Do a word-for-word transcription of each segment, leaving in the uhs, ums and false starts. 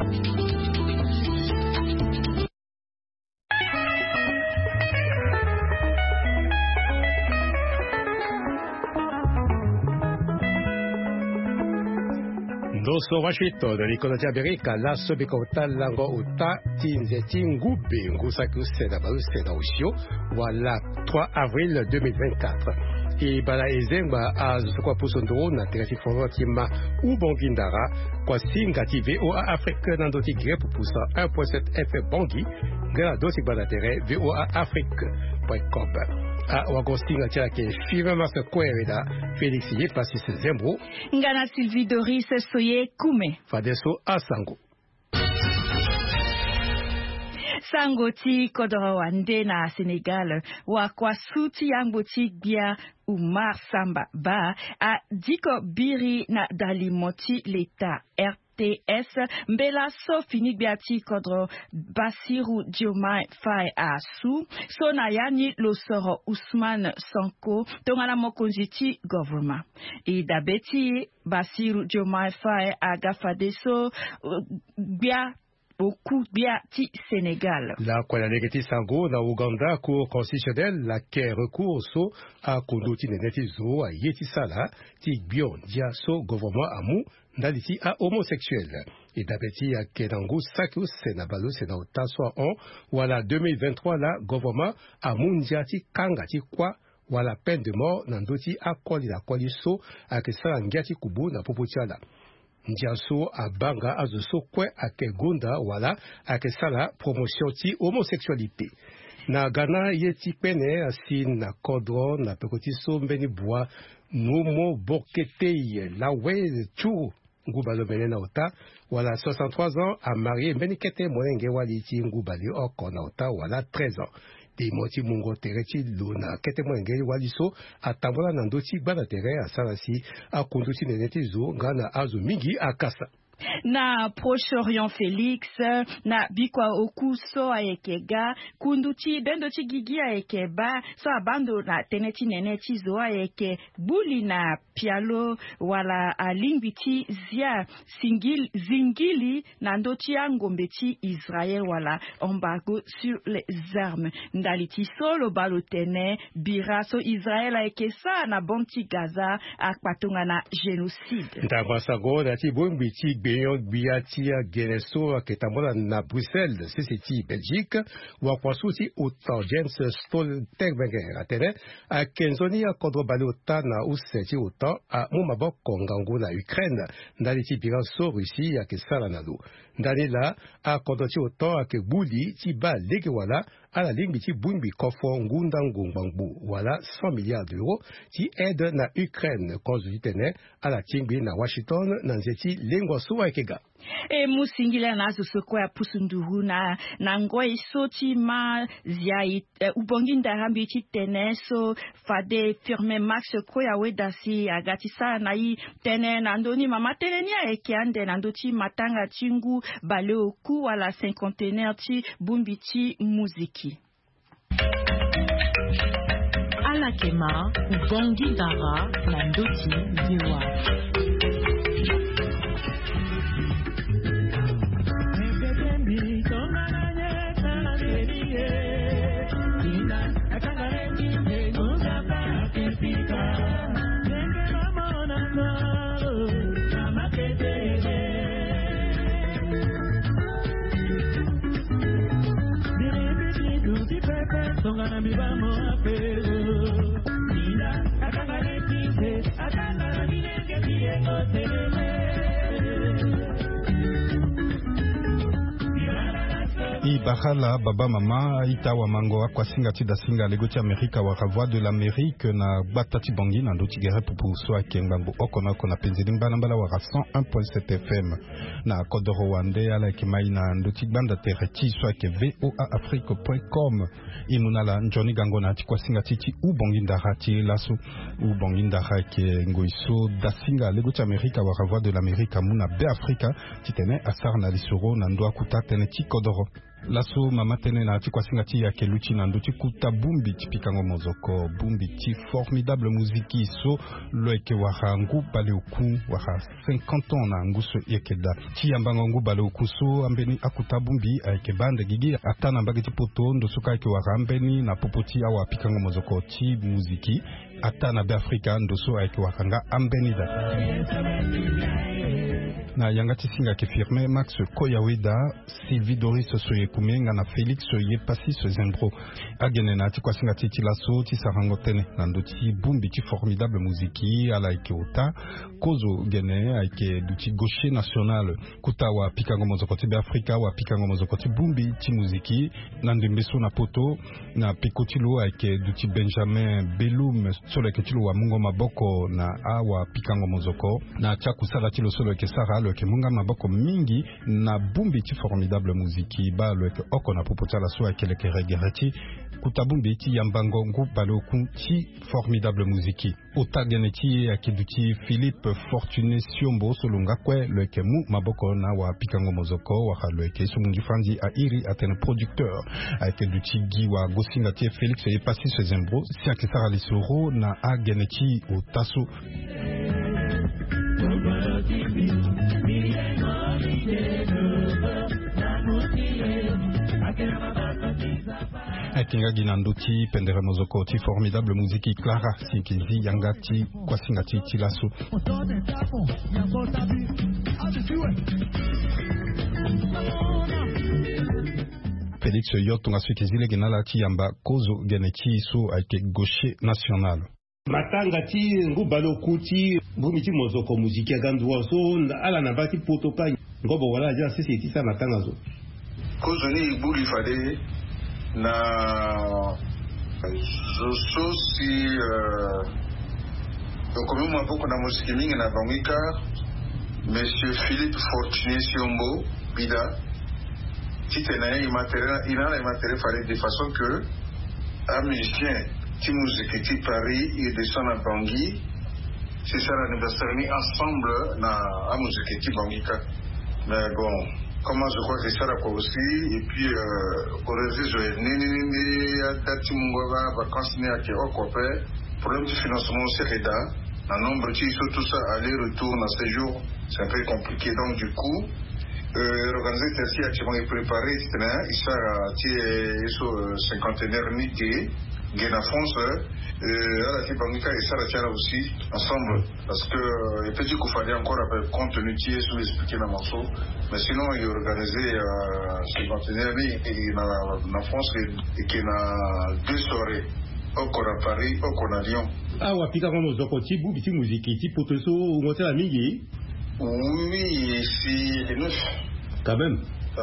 Doso Washington, l'école d'Amérique, la sobekota lango uta tinze tingubi ngusaku seda balu seda ushio, voilà trois avril deux mille vingt-quatre. Et bala ezemba a zukwa pusondoro na teresi formatima ubongindara kwa singati V O A Afrique nandoti gre pupusa un point sept F M bongi, gala dosi bala tere V O A Afrique point com. A wagosinga chake firma masa kweleda Félix Yepasi Zembo ngana Sylvie Doris Soye Kume Fadeso Asango Sangoti Kodoro Wande na Sénégal wa kwa suti yangoti bia Oumar Samba ba a diko biri na dalimoti l'État R T S mbela so fini biati kodro Basiru Diomaye Faye asu so na yani losoro Ousmane Sonko tongana mokonjiti government e dabeti Basiru Diomaye Faye agafade so bia beaucoup bien ti Sénégal. La Kwananegeti Sango na Ouganda cour constitutionnelle la ke recours so a kondoti nenetizo a yeti sala ti bion dia so gouvernement amu ndaliti a homosexuel. Et d'abeti a kenangu sakus senabalo sena otaso on wala deux mille vingt-trois la gouvernement amu ndia ti kanga ti kwa wala peine de mort nandoti a koli la koli so a kesala ngiati kubu na poputiala. Ndiaso a banga azoso kwe ake gonda wala ake sala promotion ti homosexualité. Na Ghana yeti pene asi na kodro na pekoti so mbeni bua nomo bokete la we chu ngubalo mene na ota wala soixante-trois ans a marié mbeni kete monenge wali ti ngubali oko na ota wala treize ans. Di moti mungo terechi luna kete mwenge waliso atambola na ndoti bana tere asalasi akunduti neneti zo ngana azu mingi akasa. Na Proche-Orient Félix na bikwa okuso ayekega kunduti bendochi gigi ayekeba so abando na teneti neneti zo ayeke buli na pialo wala alingbiti zia singil zingili na ndoti angombeti Israël wala embargo sur les armes ndaliti solo balotene bira so Israël ayekesa na bonti Gaza akpatonga na génocide. Ndabasago dati bombiti Beyon Biatia Geneso Ketambola na Bruxelles, C C T Belgique, ou à Kwasuti Otan James Stoltenberger à Tene, à Kenzoni à Kodrobalota na Useti Otan, à Mumabok Kongango na Ukraine, Naliti Biranso Russie à Kesala Nalo. Danila à Kodoti Otan à Kebouli, Tiba Legewala, à la ligne Biti Bumbi Kofo Ngundango Bangbu, voilà cent milliards d'euros, qui aide na Ukraine, Konzutene, à la Tingbi na Washington, Nanzeti Lengwaso Akega. E musingila nazo soko ya pusunduhu na na ngoi soti ma ziai uh, ubonginda rambi ti teneso fade firme max ko ya wedasi agati sa na i tene nandoni mama telenia ekiande nandoti matanga tingu bale oku wala cinquantenaire ti bumbiti muziki ala kema ubongindara nandoti ziwa. Ibahala baba mama itawa mango kwa singa tida singa legoti Amerika wa Voix de l'Amérique na batati bangi na ndoti gere pupu so akengambo okona kona penzilimba nambala wa cent un point sept F M na kodoro wande ala kimai na ndoti banda tereti so ake V O A Afrique point com inunala njoni gango na tikwa singa titi u bangi ndarati lasu u bangi ndarake ngoiso da singa legoti Amerika wa Voix de l'Amérique muna be Afrika titene asar na lisuro na ndwa kuta tene ti kodoro. laso mama tene na ti kwasinga ti ya keluchi na ndoti kuta bumbi ti pikango mozoko bumbi ti formidable muziki so loeke waka ngu bale uku waka cinquante ans na nguso yekeda ti yambango ngu bale uku so ambeni akuta bumbi ayeke bande gigi atana mbagi ti poto ndosuka ayeke waka ambeni na popo ti awa pikango mozoko ti muziki atana be afrika ndoso ayeke waka nga ambeni da na yanga ti singa ke firme Max Koyaweda Sylvie Doris Soyekumenga na Félix Yepasi Zembro agene na ti kwasinga ti ti laso ti sarango tene na ndo ti bumbi ti formidable muziki ala yeke ota kozo gene ayeke duti gaucher national kuta wa pikango mozoko ti be afrika wa pikango mozoko ti bumbi ti muziki na ndembe so na poto na piko ti lo ayeke duti Benjamin Belum solo ayeke ti lo wa mungo maboko na awa pikango mozoko na tia kusala ti lo solo ayeke sara lo yeke munga maboko mingi na bumbi ti formidable muziki ba lo yeke oko na popo ti ala so ayeke leke regere ti kuta bumbi ti yambango ngu bale oku ti formidable muziki ota gene ti ayeke duti Philippe Fortuné Siombo solo nga kue lo yeke mu maboko na wa pikango mozoko waka lo yeke so mungi fandi airi atene producteur ayeke duti gi wa gosinga ti Félix Yepasi Zembro si ayeke sara lisoro na agene ti ota so akinga gina ndoti pendere mozoko ti formidable muziki Clara Sinkizi yanga ti kwasinga ti ti laso Félix Yotunga Sinkizi gina la ti yamba kozo gene ti so ayeke gaucher national matanga ti ngu baloku ti bumi ti mozoko muziki ya ganduwa so ala na ba ti poto pa ngobo wala ja sisi ti sa matanga zo kozo ni ibuli fade na zo so si okomi mwa poko na muziki mingi na bangwika monsieur Philippe Fortuné Siombo bida tite na ye inala imatere fade de façon que un musicien ti musique ti Paris il descend à Bangui c'est ça l'anniversaire ni ensemble na a musique ti Bangika mais bon comment je crois que c'est ça là quoi aussi et puis au réseau je ni ni ni à date mungo vacances ni à ke okopé problème du financement aussi reda un nombre ti tout ça aller retour dans ces jours c'est un peu compliqué donc du coup euh organiser ceci actuellement préparé il sera ti so cinquantenaire ni té Gena France, euh, à la Bangika et Saratiana aussi, ensemble, parce que euh, il peut dire qu'il fallait encore avec contenu qui est sous expliquer dans le morceau, mais sinon il est organisé euh, cinquantenaire et en France et qu'il y a deux soirées, encore à Paris, encore à Lyon. Ah ouais, puis quand on nous a côté bout petit musique, petit poteau ou monter la mingi. Oui, c'est neuf. Quand même.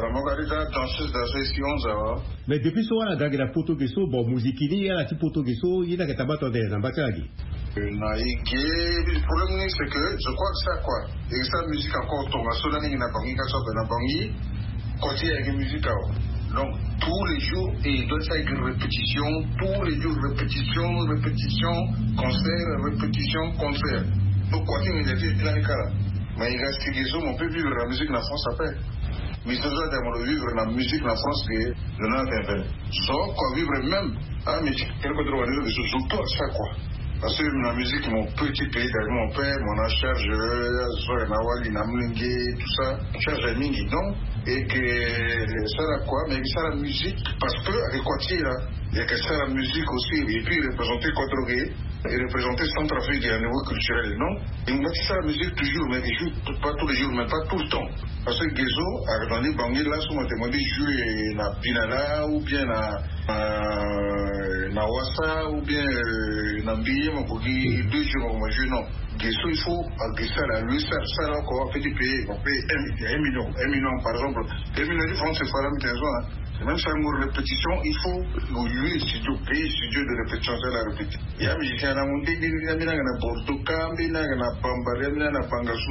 Mais depuis ce moment-là, il y a des photos qui sont bon, musique, il y a des photos qui sont, il y a des tabacs dans les embassades. Le problème, c'est que je crois que ça, quoi. Et ça, musique encore, on va sonner, il y a pas de musique, il y a pas de côté avec la musique. Donc, tous les jours, et il doit être une répétition, tous les jours, répétition, répétition, concert, répétition, concert. Donc, quoi qu'il y ait des là, mais il reste que les hommes, on peut vivre la musique dans la France après. Mais c'est ça de vivre la musique en France que le nom est fait. Sauf qu'on vivre même, ah mais quelque chose de surtout à ça quoi. Parce que la musique, mon petit pays, mon père, mon charge, Zoé Nawali, Namlingue, tout ça, charge à Mingi, non? Et que ça la quoi, mais ça la musique, parce que avec quoi là, il y a que ça la musique aussi, et puis représenter Contre-Gay, et représenter Centrafrique à un niveau culturel, non? Et on met ça la musique toujours, mais ils jouent pas tous les jours, mais pas tout le temps. Parce que Gezo, dans les bangues là, souvent demandé jouer na Pinala, ou bien na na Wassa, ou bien na Mbiye, mon coquille, deux jours, moi je non. Gezo, il faut, à ça là, lui, ça, ça là, encore, fait du pays, on paye un million, un million par exemple, un million de francs, c'est pas la même chose, même si on a répétition, il faut lui, studio, pays, studio de répétition, c'est la répétition. Il y a un musicien à la montée, il y a un Bordeaux, il y a un Bambari, il y a un Bangasou.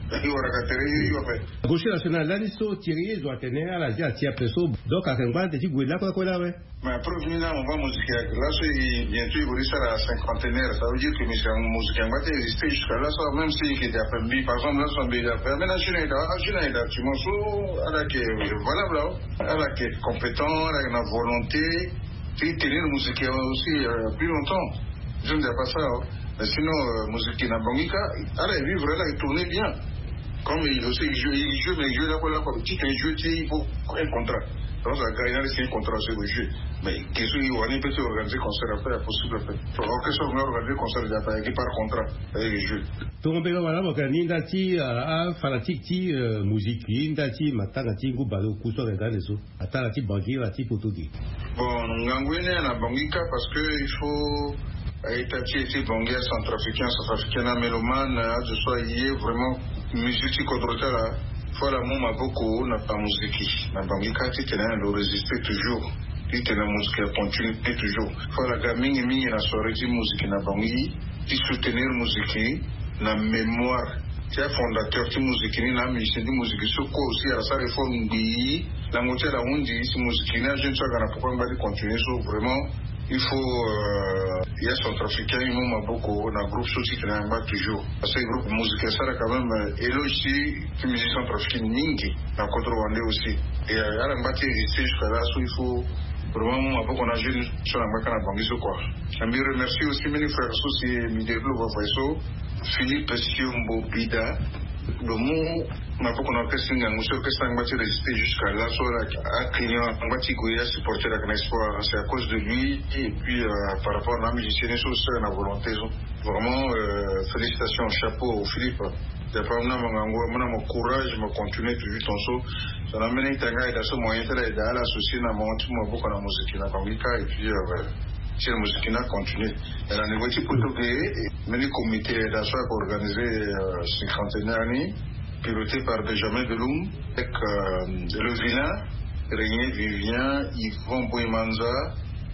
il va racater, il va faire. Gauche nationale, là, ils sont tirés, ils ont atteint à la dia, tia peso, donc à Kengba, t'es dit, là, quoi, quoi, là, ouais. Mais après, là, on va musique. Là, c'est bientôt, il va rester à la cinquantenaire. Ça veut dire que musique en va exister jusqu'à là, ça, même si il était après, par exemple, là, son béda. Mais là, je n'ai pas, je n'ai pas, tu m'en souviens, à la qui est valable, là, à la qui est compétent, avec la volonté, puis tenir la musique aussi plus longtemps. Je ne dis pas ça, mais sinon, musique n'a pas mis qu'à, allez, vivre là, il tournait bien. Comme il aussi, il joue, il joue, mais il joue là, pour là, pour petit, il joue, il faut un contrat. Donc, ça gagne, c'est un contrat sur le jeu. Mais, qu'est-ce qu'il y a, on peut organiser concert après, c'est possible après. Alors, qu'est-ce qu'on va organiser concert après, qui par contrat, avec les jeux. Donc, on voilà, on a une dati, à fanatique, ti, musique, une dati, matana, ti, goubalo, couteau, regarde les autres. Attends, ti, banquier, la ti, potogi. Bon, on a gagné à la Bangika parce qu'il faut. Aïtati était Bangia, centrafricain, centrafricain, mélomane, je sois hier vraiment musique contre là. Voilà, moi, beaucoup, n'a pas musique. La Bangika, tu tenais à le résister toujours. Tu tenais à musique à continuer toujours. Voilà, gaming et ming, la soirée de musique n'a Bangi, tu soutenir musique, la mémoire. Tu es fondateur de musique, la musique de musique, sur quoi aussi, à sa réforme, la moitié de la Hundi, si musique, je ne sais pas pourquoi on va continuer, vraiment. Il faut, euh, il y a centrafricain, il m'a beaucoup, on a un groupe soutien qui n'a pas toujours. Parce que le groupe musical, ça a quand même, et là aussi, les musiques centrafricaines, Ningi, dans le côté rwandais aussi. Et il y a un bâti existé jusqu'à là, il faut, vraiment, beaucoup on a joué sur la macan à Bangui, quoi. Je me remercie aussi mes frères associés, mes développeurs, Philippe Siombo Bida, le mot, ma beaucoup on a fait signe, on sait que ça a résisté jusqu'à là, sur la client, on va t'y supporter la espoir, c'est à cause de lui, et puis euh, par rapport à la musicienne, c'est aussi la volonté. Vraiment, euh, félicitations, chapeau, Philippe. Il n'y a pas mon courage, je me continue toujours ton saut. Ça n'a mené à gagner dans ce moyen, c'est là, l'associé, n'a monté, moi, beaucoup la musique, la Bangika, et puis, euh, si la musique n'a continué. Elle a négocié pour tout payer, mais le comité d'achat organisé euh, cinquantenaire, piloté par Benjamin Deloum, avec euh, le vilain, Régnier Vivien, Yvon Boimanza,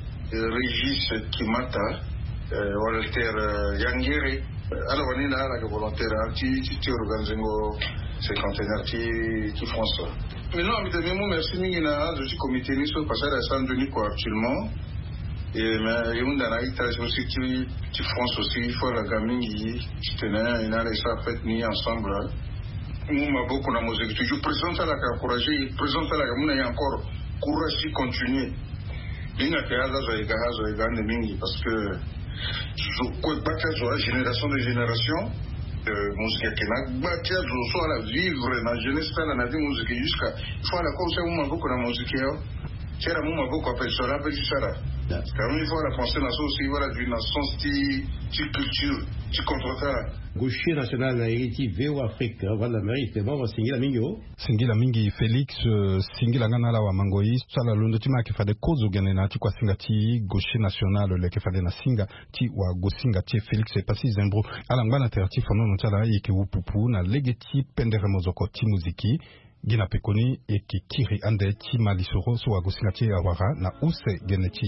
Régis Kimata, euh, Walter euh, Yangere. Alors, on est là, la volontaire, qui organise le cinquantenaire qui font ça. Maintenant, évidemment, merci, Mingina, je suis comité, je suis passé à Saint-Denis pour actuellement. Et mais il y a une étage aussi qui qui France aussi il faut la gamine qui tenait une année ça fait ni ensemble nous m'a beaucoup la musique toujours présente à la encourager présente à la gamine et encore courage de continuer bien que à ça il gagne ça il gagne mingi parce que je crois pas que la génération de génération musique qui n'a pas que je sois la vivre la jeunesse là la musique jusqu'à il faut la comme ça moi beaucoup la musique c'est la moi beaucoup appelle ça la belle ça quand même il faut la penser dans ça aussi voilà d'une nation style culture tu comprends ça Gaucher national na héritier veo Afrique voilà mérite bon singila mingo singila mingi Felix singila ngana la wa mangoi sala londo tima ke fade kozo gene na ti kwa singa ti gaucher national le ke fade na singa ti wa gosinga ti Felix c'est pas si zembro ala ngana terti fono no tala yeke wupupu na legeti pendere mozoko ti muziki gina pekoni eke kiri ande ti malisoro so wa gosinga ti awara na use geneti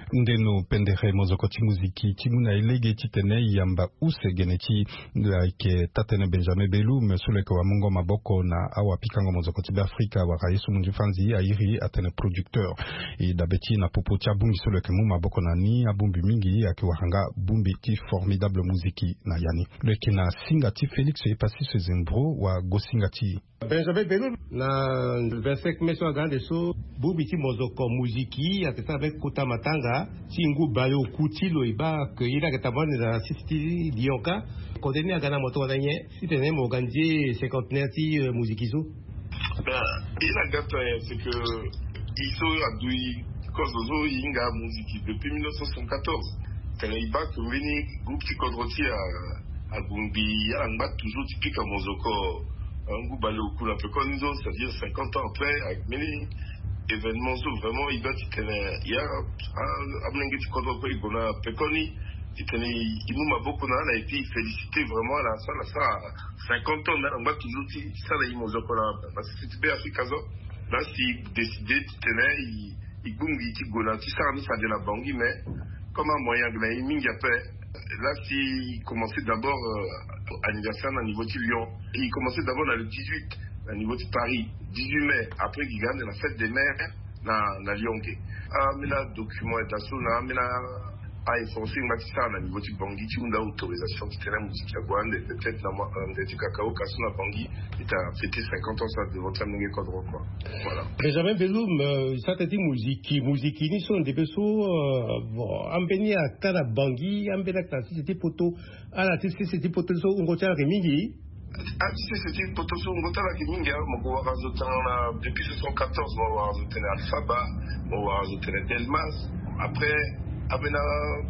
ndeno pendere mozokoti muziki timuna elege titene yamba use geneti like tatene Benjamin Belum suleke wa mungo maboko na awa pikango mozokoti b'Afrika wa raisu munjifanzi airi atene producteur e dabeti na popo tia bumbi suleke mu maboko na ni abumbi mingi akiwahanga bumbi ti formidable muziki na yani leke na singati Felix e pasi se zembro wa gosingati Benjamin Belum na vingt-cinq mai sur grande so bumbi ti mozoko muziki ateta avec Kota Matanga Singu Bayo Kutilo iba que ila ketabone na City Lionka kodeni agana moto wadanye sitene moganje cinquantenaire ti musikizo. Ben ila gata c'est que iso adui kozozo yinga musiki depuis mille neuf cent soixante-quatorze. Tele iba que veni groupe ti kodroti a a bumbi ya ngba toujours typique à mozoko un goût balé au cou un peu comme nous, c'est-à-dire cinquante ans après avec many événements vraiment il doit tenir il y a un amnengi ti kodro ko igona pekoni itene imuma beaucoup na et puis féliciter vraiment la ça la ça cinquante ans on va toujours ti ça la imozoko là parce que c'est bien Afrique zo là si décider tenir il il bungi ti gona ti ça ni ça de la bangi mais comme un moyen de la mingi après là si commencer d'abord euh, anniversaire à niveau de Lyon et il commençait d'abord dans le dix-huit à niveau de Paris dix-huit mai après il gagne la fête des mères na na Lyon ah mais là document est assaut na mais là ah il faut aussi maximum à niveau de Bangui tu m'as autorisation de terrain musique à Guande peut-être dans moi de cacao cassou na Bangui et t'as fêté cinquante ans ça de votre amener cadre quoi voilà Benjamin Belum ça t'a dit musique musique ni sont des personnes ambeni à Kara Bangui ambeni à c'était poto à la télé c'était poto so on retient Remigi ah tu sais c'était poto so on retient Remigi mon go à depuis soixante quatorze on va rajouter Alphaba on va rajouter Delmas après Abena,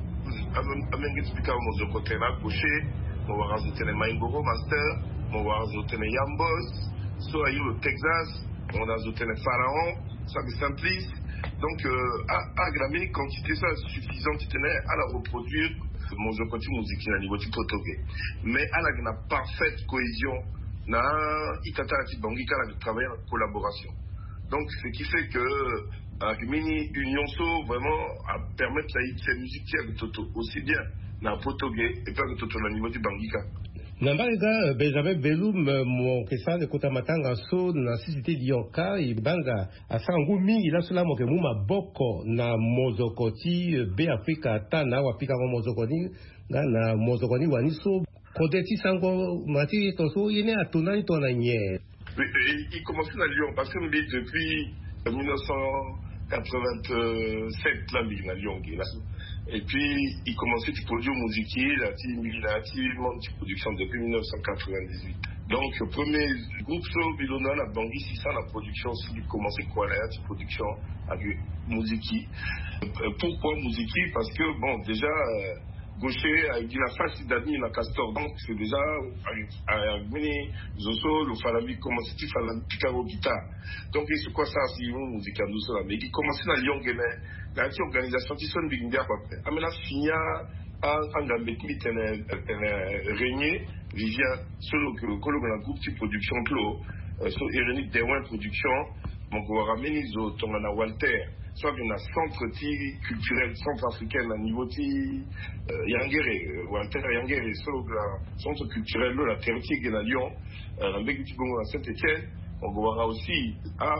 Abena expliquer au monde de côté là, gaucher, on va rajouter les Maingoro Master, on va rajouter les Yambos, soit le Texas, on va rajouter les Pharaons, ça c'est Simplice. Donc, à aggraver quantité ça suffisante à la reproduire, mon de côté musique à niveau du protogé. Mais à la parfaite cohésion, na itata la petite bangi qui travaille en collaboration. Donc, ce qui fait que avec mini union so vraiment à permettre la cette musique avec Toto aussi bien na Potogé et pas que Toto au niveau du Bangika. Nambaga Benjamin Belum mon kesa de Kota Matanga so na cité Lionka et banga asangu mingi la sula moke muma boko na mozokoti be Afrika tana wapika kwa mozokoni na mozokoni waniso kodeti sango mati toso yene atona tona nye. Il commençait à Lyon parce que depuis mille neuf cent quatre-vingt-sept là il a Lyon et puis il commençait à produire musique il a il a activement une production depuis mille neuf cent quatre-vingt-dix-huit donc le premier groupe so bilona la Bangui c'est ça la production il commençait quoi la production avec musique pourquoi musique parce que bon déjà gaucher il a face d'admis la castor donc c'est déjà à mener zoso le falabi commence tu falabi picaro guitare donc c'est quoi ça si on musique à nous ça mais il commence à Lyon gagner la organisation qui sonne bien bien après amena finia à engambet mitene régner vivien solo que le colloque groupe de production clos so Ironique Dewan production mon go ramener zo tongana Walter soit dans un centre culturel centrafricain à niveau de Yangere, Walter Yangere, sur le centre culturel de la Terre-Tige et la Lyon, avec du Congo à Saint-Etienne, on va voir aussi à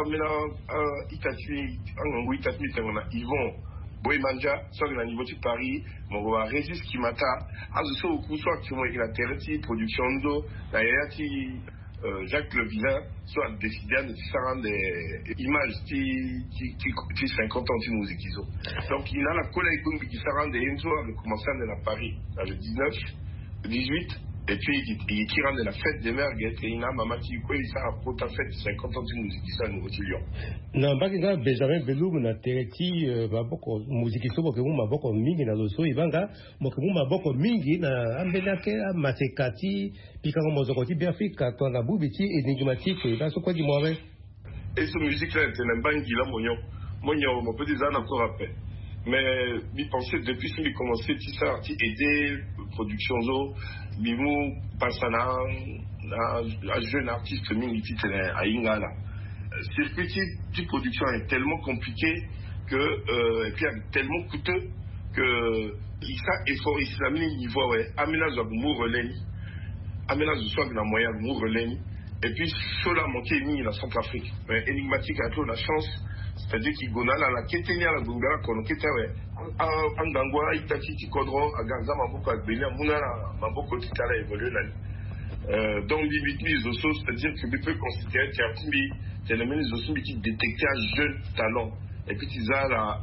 Itatui, en Itatui, on a Yvon Boimanja, soit dans le niveau de Paris, on va voir Régis Kimata, à ce soit au coup, soit qui ont été la Terre-Tige, production d'eau, la Yati. Euh, Jacques Le Vilain soit décidé de faire des images qui qui qui cinquante ans de musique ils ont. Donc il a la collègue qui s'arrête des Enzo avec commencer à la Paris le dix-neuf, le dix-huit et puis il tire de la fête des mères et il a maman qui quoi il s'arrête pour ta fête cinquante ans de musique ça nous Lyon. Non pas que Benjamin Belum na tereti maboko musique so boke mu maboko mingi na loso ibanga boke mu maboko mingi na ambelake masekati pika ko mozokoti bi Afrika to na bubiti énigmatique ba so quoi di moi et ce musique là c'est un bangi là monyo monyo mon petit ça encore après mais il pensait depuis qu'il commençait tout ça à aider production zo bimu passana à jeune artiste mingi à Ingala circuit de production est tellement compliqué que euh, et puis tellement coûteux que ça effort islamique niveau ouais aménage mu relais aménage soit na moyen mu relais et puis sur la montée ni la Centrafrique mais énigmatique a trop la chance c'est-à-dire qu'il gona la ketenia la bungara kono ketawe angangwa itati tikodro aganza maboko agbenya munara maboko tikala évoluer là euh donc limite aussi c'est-à-dire que tu peux considérer qu'il y a timbi c'est le même aussi qui détecter un jeune talent et puis tu as la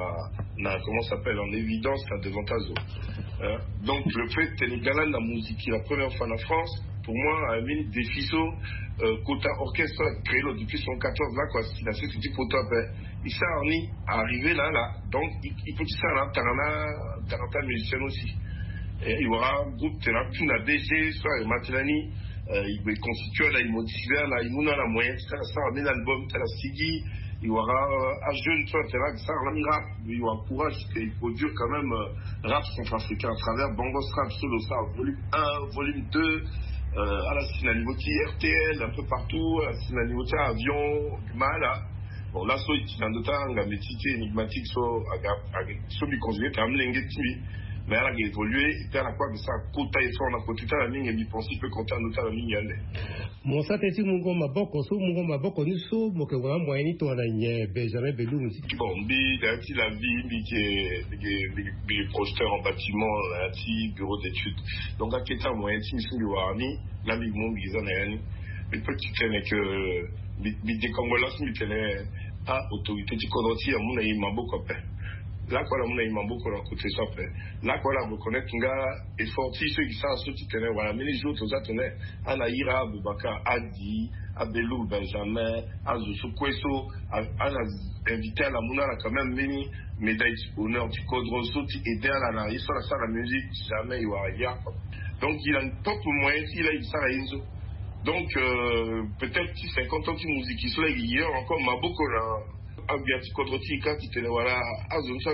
la comment ça s'appelle en évidence la devantage euh, donc le fait que Sénégal la musique la première fois en France pour moi a mis des ficeaux euh, quota orchestre créé depuis son quatorze là quoi il a fait ce type auto il s'est arrivé arrivé là là donc il, il peut dire ça là tarana taranta musicien aussi et il y aura un groupe de la tout la D G soit Matilani euh, il va constituer là il motive là il mouna la moyenne ça ça ramène l'album ça la Sigi il y aura un jeune soit là ça ramène rap il y aura courage qu'il produire quand même euh, rap centrafricain à travers Bongos Rap solo ça volume un volume deux euh, à la Sinanimoti R T L un peu partout à la Sinanimoti avion du mal là bon là soit il y a d'autres la métier énigmatique soit avec soit bi conjugué quand même l'engagement mais elle a évolué et puis à la quoi de ça côté effort on a côté la ligne et il pense peut compter en autant la ligne aller mon ça t'es mon maboko so mon maboko ni so mo ke wa mo ni to na nye Benjamin Belou musique bon bi la ti la vie bi qui bi projeteur en bâtiment la ti bureau d'études donc à quel temps moi ti mi warni la bi mon bi zana yani mais petit connais que bi des Congolais mi connais à autorité du Kodoti à mon aïe maboko pe là quoi la mon aïe maboko la côté ça fait là quoi la reconnaître nga effort ceux qui savent ceux qui connaissent voilà mais les autres aux attendait Anaïra Aboubakar Adi Abelou Benjamin Azusu Kweso a invité à la mouna là quand même mini médaille d'honneur du Kodroso qui aidait à la il soit ça la musique jamais il va arriver donc il a un top moyen il a il ça la donc euh, peut-être si cinquante ans de musique qui soit hier encore maboko là un bien petit Kodroti quand il était voilà Azusu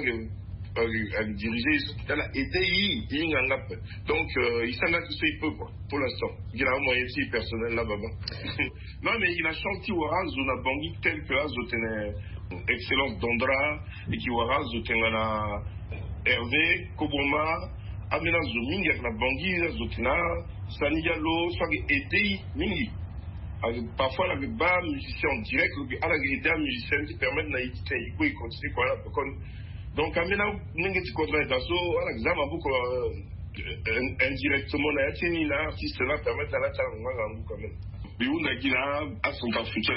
à diriger il a aidé il y a donc euh, il s'en a tout ce qu'il peut quoi pour l'instant il a un moyen si personnel là baba non mais il a chanté Ouara Zona Bangui tel que Azotene excellence d'Ondra et qui Ouara Zotena Hervé Koboma Amena Zomingi avec la Bangui Zotena Sanigalo soit aidé Mingi parfois la bas musicien en direct à la grille d'un musicien qui permet de naïté il continue quoi là donc amena n'engeti contrat d'asso à l'examen beaucoup indirectement na yatini na artiste là permettre la ta nganga quand même mais on a dit là à son africain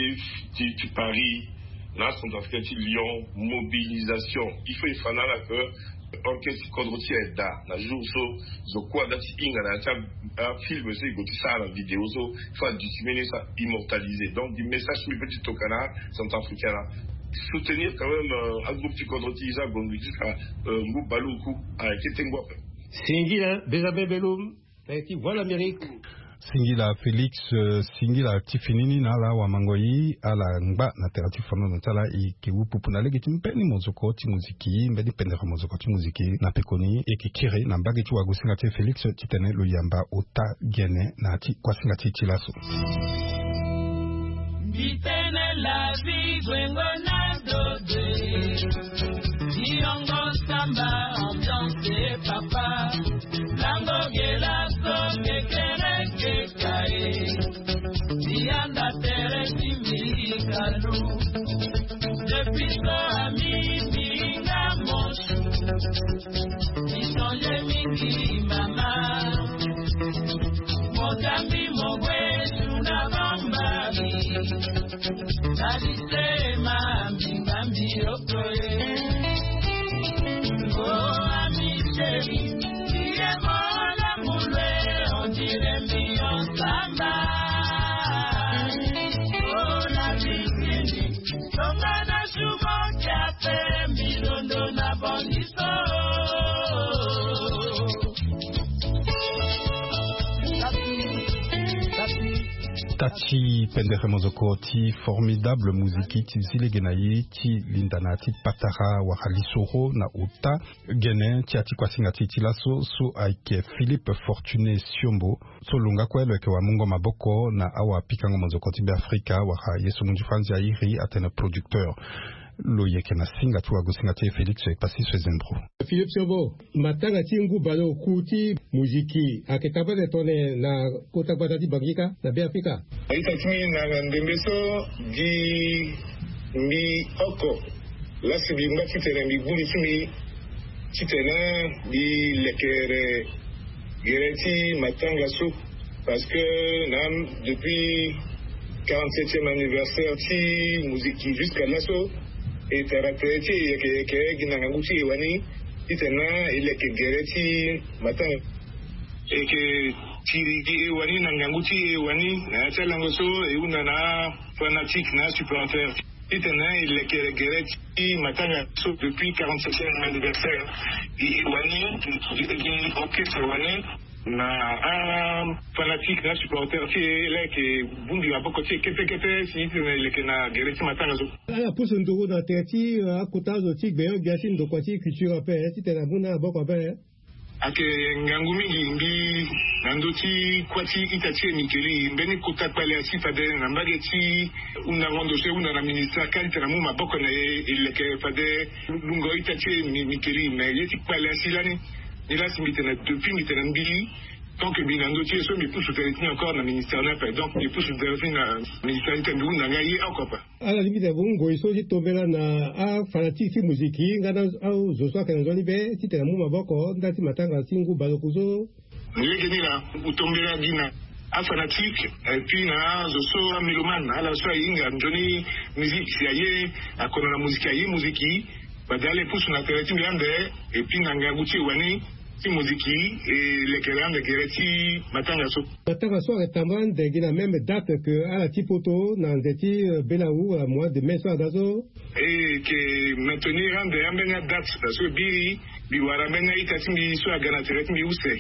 ti ti Paris là son africain ti Lyon mobilisation il faut il faut là que orchestre Kodroti est là na jour so zo quoi dati inga na ta film c'est que ça la vidéo so faut disséminer ça immortaliser donc du message sur le petit tokana centrafricain là soutenir quand même euh, un groupe qui Kodroti ça bon jusqu'à Ngou Baloukou avec Ketengwa Singila Benjamin Belou qui voit l'Amérique Singila Félix Singila Tifinini na la wa mangoyi ala ngba na terati fono na tala ikiwu pupuna legi timpeni mozoko ti muziki mbedi pendera mozoko ti muziki na pekoni ekikire na mbagi ti wagusinga ti Félix titene lo yamba ota gene na ti kwasinga ti tilaso Ditene la vie gwengo na dode Diongo samba ambiance papa Lango gela so mekere kekae Dianda tere simikalu Depuis so ami minga moshu Isonje mingi mama Motambi mogwe na bambari Dadise mambi mambi okoye Oh ami chéri Iye mola moule On dirait mi on samba Oh la bikini Tonga na shumo Kiape Milondo na bondiso Tachi pendere mozoko ti formidable muziki ti zile genaye ti lindana ti patara wakali soro na uta gene ti ati kwasinga ti tilaso so aike Philippe Fortuné Siombo so lunga kwelo ke wa mungo maboko na awa pikango mozoko ti Afrika waka yeso munji franzi airi atene producteur loyeke na singa tu agosinga te Felix pasi Sezembro. Philippe Sobo matanga tingu balo kuti muziki akekaba de tone na kota batati bangika na be Afrika. Itatimi na ndembeso di mi oko la sibimba titere mi buli timi titena di lekere gereti matanga so parce que nam depuis quarante-septième anniversaire ti musique jusqu'à l'asso et taratreti yeke ke ginanguti wani itena ile ke gereti matanga et que tiri wani nanguti wani na chalango so e una na fanatique na supporter itena ile ke gereti matanga so depuis quarante-septième anniversaire et wani qui orchestre wani na un fanatique na supporter qui est là qui bundi a beaucoup qui kete kete si le que na gereti matanga so ala puso ndoro na teti akutazo tik be biasi ndo kwati culture pe si tena buna boko pe ake ngangumi ngi nandoti kwati itatie mikeli mbeni kutakpale asifa de na mbageti una rondo se una na ministra kalite na muma boko na ile ke fade lungo itatie mikeli me yeti pale asilani et là, c'est depuis maintenant Billy, tant que Binando tient ça, mais pousse au encore dans le ministère n'a pas, donc il pousse au ministère de n'a gagné encore pas. À la limite, bon, go iso ji tombela na a fanatique si musique, ngana au zoso ka nzoni be, ti tena muma boko, ndati matanga singu balokuzo. Les gagné là, ou tombela dina. A fanatique, et puis na zoso a mélomane, à la soirée inga, njoni musique si aye, a kono la musique aye, musique, badale pousse na tereti ngande, et puis na ngaguti wani, si muziki et les kerans de Gereti matanga so. Matanga so retamban de gina même date que à la tipoto dans deti Belaou à mois de mai so dazo. Et que maintenir un de amena date parce que bi bi wara mena itatimbi so agana tereti mi use.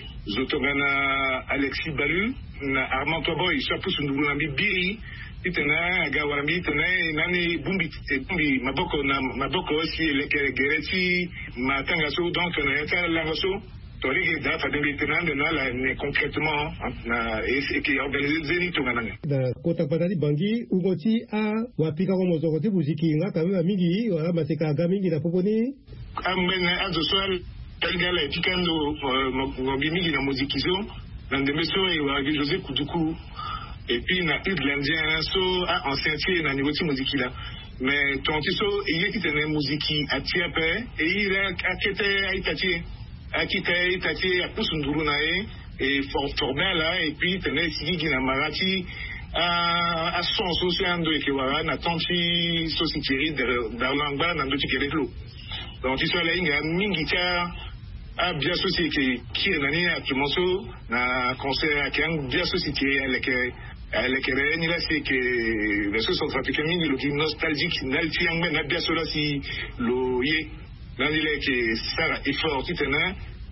Zotogana Alexis Balu na Armand Toboy so pousse ndulu bi bi itena ga wara bi itena nani bumbi bumbi maboko na maboko aussi les Gereti matanga so donc na eta la so. Tori da fa de maintenant na la ne concrètement na et qui organiser zeni to gananga da kota patali bangi ugoti a wapika ko mozoko buziki nga kama mingi wala maseka ga mingi na poponi amena azo swal talgala etikando ngobi mingi na muzikizo na ndemeso e wa José Kuduku et puis na Irlandien so a ancien na niveau ti muziki là mais tontiso e yeki tene muziki atiape e ira akete aitati akita itati apusu nduru nae et formel là et puis tenait sigi na marati a a son social ndo ekiwara na tanti société de d'Arlangba na ndo tikelelo donc il soit là inga mingita a bien société qui est nani a tumonso na concert a kan bien société avec avec ni là c'est que les choses sont pratiquées mingi lo qui nostalgique nalti angbe na bien cela si lo ye nani là que ça effort titena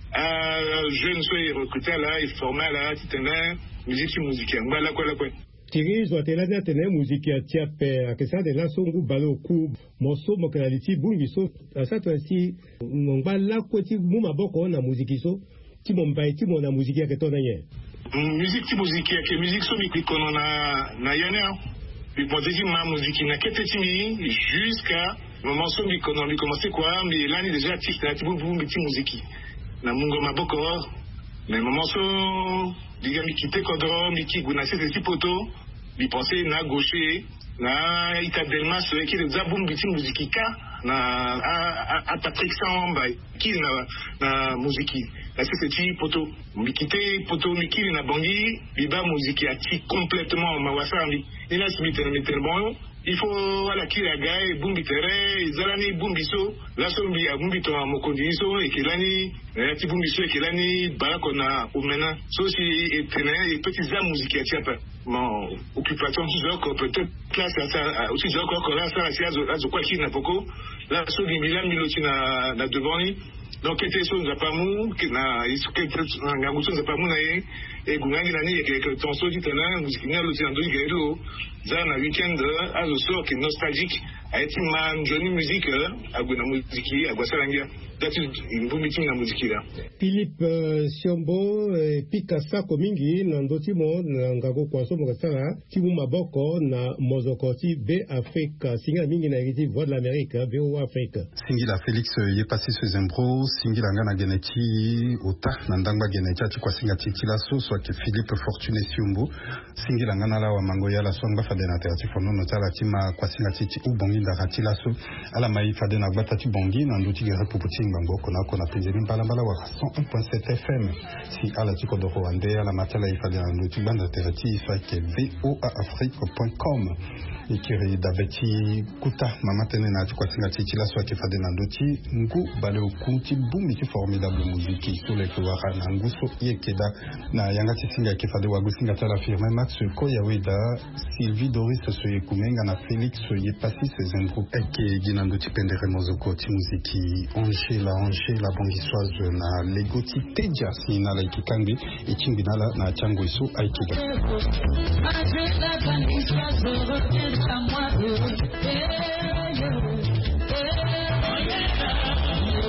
a jeune soy recruté là et formé là titena musique musique ngala kwa la kwa Thierry Zoatela na tene musique ya tiape akesa de la songu balo ku moso mokaliti bungi so asa to si ngala ko ti mu maboko na musique so ti momba ti mo na musique ya ketona ye musique ti musique ya ke musique so mi kono na na yana puis bon deuxième ma musique na keteti jusqu'à moment so mi kono mi commencer quoi mais là ni déjà artiste na ti bu bu ti musique na mungo maboko mais moment so diga mi kite kodro mi ki guna se ti poto mi penser na gaucher na ita delmas qui le zabum biti musique ka na a a Patrick Samba qui na na musique là c'est petit poto mi kite poto mi ki na bangi biba musique a ti complètement ma wasami il a subi terminer bon il faut ala ki la gae bumbi tere zalani bumbi so la sombi a bumbi to amokondi so e kelani e ti bumbi so e kelani balako na umena so si e tene e petit za musique a tiapa mon occupation du joko peut-être classe ça aussi joko ko la ça si azo azo kwa ki na poko la so bi milan miloti na na devant donc était so za pamu na isuke na nguso za pamu na e e gungangi na ni e que ton so ditana musique na lo ti ando gelo za na weekend azo so que nostalgique a été ma jolie musique a guna musique a gwa salangia Philippe uh, Siombo uh, Pikasa Komingi Nandotimo Nangago Kwaso Mogasara Kibu Maboko na Mozokoti B Afrique Singa Mingi na Egiti Voix de l'Amérique B O Afrique Singila Félix Yepasi Sezembro Singila Ngana Geneti Ota Nandangba Geneti Ati Kwasinga Titilaso soit que Philippe Fortuné Siombo Singila Ngana la Wamangoya la Swanga Fadena Terati Fono Notala Tima Kwasinga Titi Ubongi Ndaratilaso Ala Mai Fadena Gbatati Bongi Nandoti Gere Puputing Bango Kona Kona Penzelim Balambala Wara cent un point sept F M Si Ala Tiko de Rwanda Ala Matala Ifadena Nandoti Banda Terati Soit V O A Afrique point com Ikiri Daveti Kuta Mama Tenena Kwasinga Titi la Soit Fadena Nandoti Ngu Bale Okunti Bumi Ki formidable musique Sur les Kouara Nanguso Yekeda Na Yangati Singa Kefade Wagusinga Tala Firme Max Koyaweda Sylvie Doris Soyekumenga na Félix Yepasi Sezembro Eke Ginandoti Pendere Mozoko Timuziki Angela Angela Bongisoise na Legoti Teja Sina la Ikikambi Ichimbinala na Chango Isu Aikida I